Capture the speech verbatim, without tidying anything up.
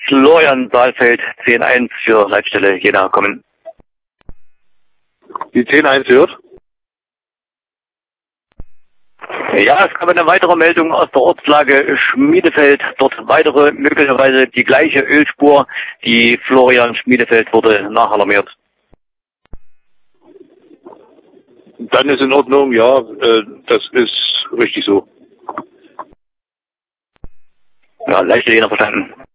Florian Saalfeld, zehn eins für Leitstelle Jena kommen. Die zehn eins hört. Ja, es gab eine weitere Meldung aus der Ortslage Schmiedefeld. Dort weitere, möglicherweise die gleiche Ölspur. Die Florian Schmiedefeld wurde nachalarmiert. Dann ist in Ordnung, ja, äh, das ist richtig so. Ja, Leitstelle Jena verstanden.